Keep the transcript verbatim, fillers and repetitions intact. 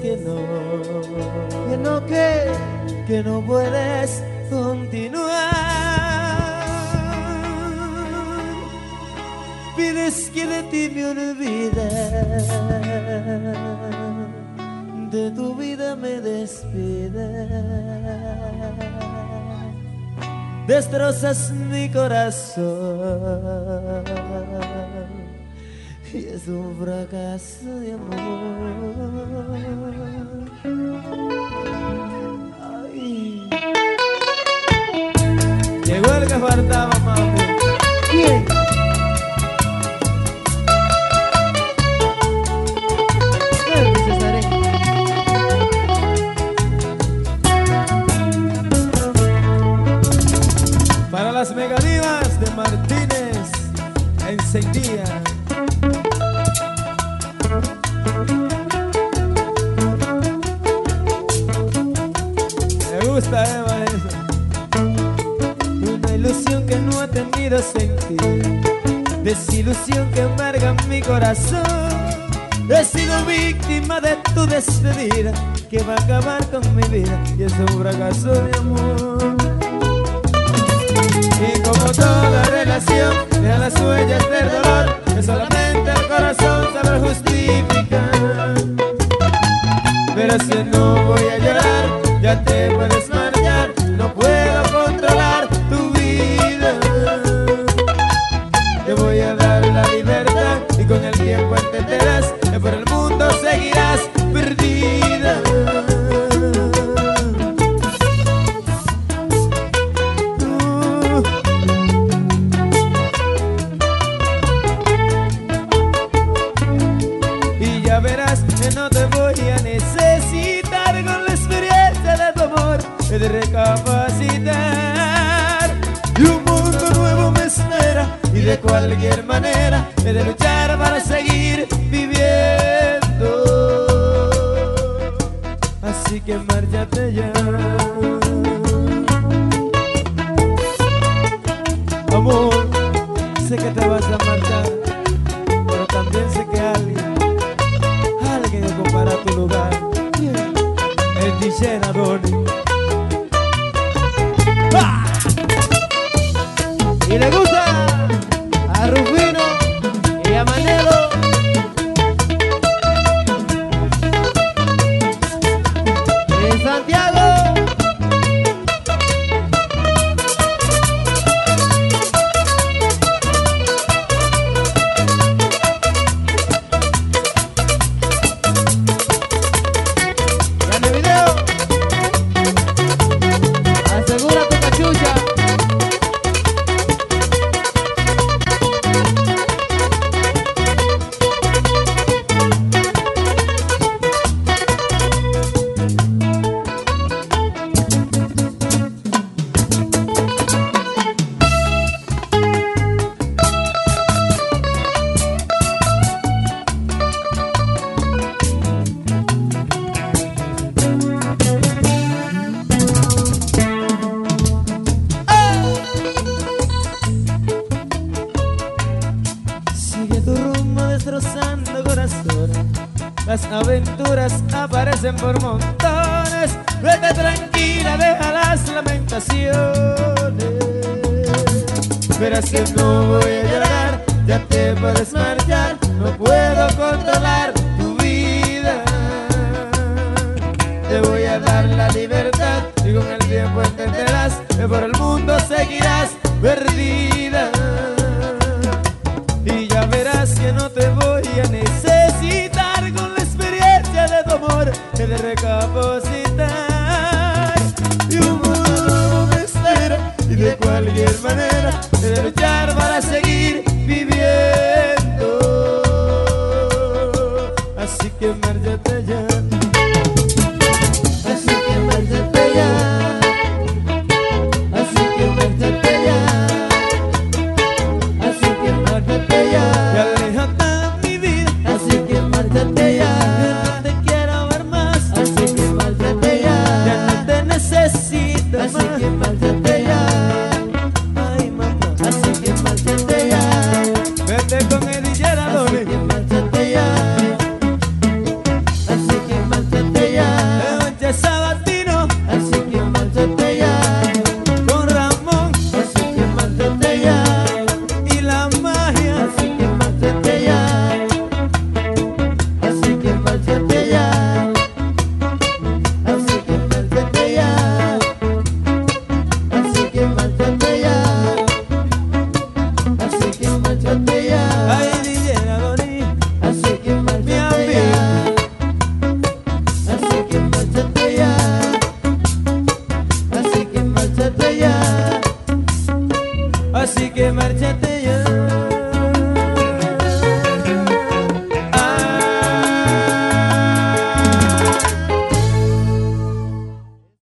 que no, que no, que, que no puedes continuar. Pides que de ti me olvide, de tu vida me despide. Destrozas mi corazón y es un fracaso de amor. Ay. Llegó el que faltaba, mami. ¿Quién? Para las megadivas de Martínez encendía. Me gusta, Eva, eso. Una ilusión que no ha tenido sentido, desilusión que amarga mi corazón. He sido víctima de tu despedida, que va a acabar con mi vida, y es un fracaso de amor. Y como toda relación, deja las huellas del dolor, que solamente el corazón sabe justificar. Pero si no voy a llorar, ya te puedes marchar, no puedo controlar tu vida. Te voy a dar la libertad y con el tiempo entenderás que por el mundo seguirás perdida. No te voy a necesitar, con la experiencia de tu amor he de recapacitar. Y un mundo nuevo me espera, y de cualquier manera he de luchar para seguir viviendo. Así que márchate ya, amor. Sé que te vas a marchar, pero también sé que alguien para tu lugar, el D J Adoni. ¡Ah! Y le gusta a Rufino y a Manelo. En Santiago. Las aventuras aparecen por montones. Vete tranquila, deja las lamentaciones. Verás que no voy a llorar, ya te puedes marchar. No puedo controlar tu vida. Te voy a dar la libertad y con el tiempo entenderás que por el mundo seguirás perdida. Y ya verás que no te voy a necesitar, con la experiencia de tu amor he de recapacitar. Y un mundo me espera, y de cualquier manera he de luchar para seguir viviendo. Así que márchate ya, así que márchate ya, así que márchate ya, así que márchate ya. Y aléjate de mi vida, así que márchate ya. Ya no te quiero ver más, así que márchate ya. Ya no te necesito más, así que márchate ya. Ay mamá, así que márchate ya. Así que márchate